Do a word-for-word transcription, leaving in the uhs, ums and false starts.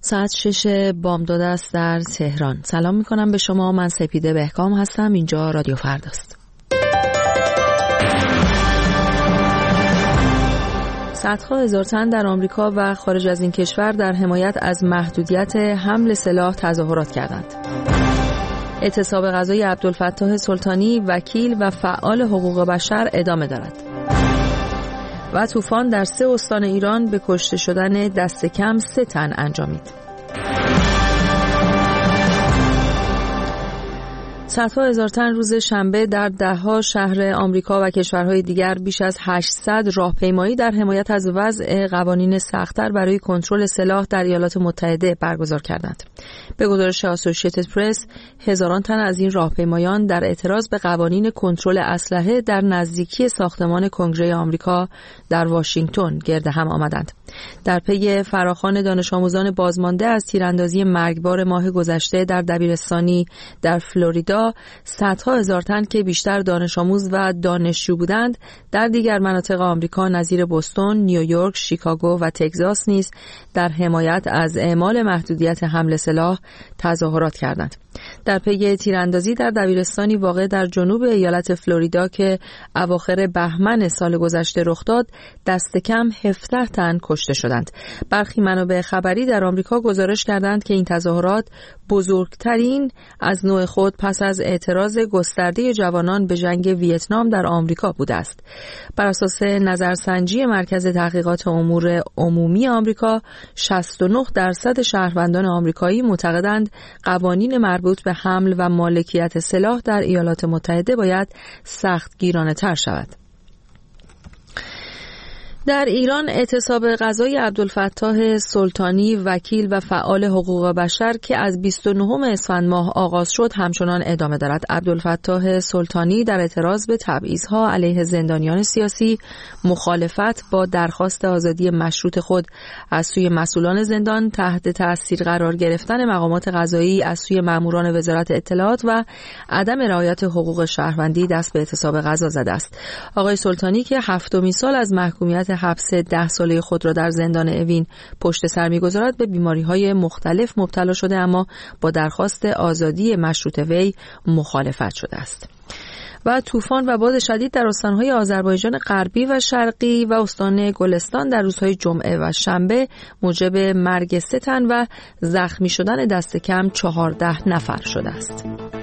ساعت شش بامداد است در تهران. سلام میکنم به شما. من سپیده بهکام هستم. اینجا رادیو فرداست. صدها هزار تن در آمریکا و خارج از این کشور در حمایت از محدودیت حمل سلاح تظاهرات کردند. اعتصاب غذای عبدالفتاح سلطانی، وکیل و فعال حقوق بشر ادامه دارد. و طوفان در سه استان ایران به کشته شدن دست کم سه تن انجامید. صدها هزار تن روز شنبه در ده‌ها شهر آمریکا و کشورهای دیگر بیش از هشتصد راهپیمایی در حمایت از وضع قوانین سخت‌تر برای کنترل سلاح در ایالات متحده برگزار کردند. به گزارش اسوسییتد پرس، هزاران تن از این راهپیمایان در اعتراض به قوانین کنترل اسلحه در نزدیکی ساختمان کنگره آمریکا در واشنگتن گرد هم آمدند. در پی فراخوان دانش آموزان بازمانده از تیراندازی مرگبار ماه گذشته در دبیرستانی در فلوریدا، صدها هزار تن که بیشتر دانش آموز و دانشجو بودند در دیگر مناطق آمریکا نظیر بوستون، نیویورک، شیکاگو و تگزاس نیز در حمایت از اعمال محدودیت حمل سلاح تظاهرات کردند. در پی تیراندازی در دبیرستانی واقع در جنوب ایالت فلوریدا که اواخر بهمن سال گذشته رخ داد، دست کم هفده تن کشته شدند. برخی منابع خبری در آمریکا گزارش کردند که این تظاهرات بزرگترین از نوع خود پس از اعتراض گسترده جوانان به جنگ ویتنام در آمریکا بوده است. بر اساس نظرسنجی مرکز تحقیقات امور عمومی آمریکا، شصت و نه درصد شهروندان آمریکایی معتقدند قوانین مربوط به حمل و مالکیت سلاح در ایالات متحده باید سختگیرانه‌تر شود. در ایران اعتصاب غذای عبدالفتاح سلطانی، وکیل و فعال حقوق بشر که از بیست و نهم اسفند ماه آغاز شد همچنان ادامه دارد. عبدالفتاح سلطانی در اعتراض به تبعیض‌ها علیه زندانیان سیاسی، مخالفت با درخواست آزادی مشروط خود از سوی مسئولان زندان، تحت تأثیر قرار گرفتن مقامات قضایی از سوی ماموران وزارت اطلاعات و عدم رعایت حقوق شهروندی دست به اعتصاب غذا زده است. آقای سلطانی که هفتمین سال از محکومیت حبس ده ساله خود را در زندان اوین پشت سر می‌گذارد، به بیماری‌های مختلف مبتلا شده اما با درخواست آزادی مشروط وی مخالفت شده است. و طوفان و باد شدید در استان‌های آذربایجان غربی و شرقی و استان گلستان در روزهای جمعه و شنبه موجب مرگ سه تن و زخمی شدن دست کم چهارده نفر شده است.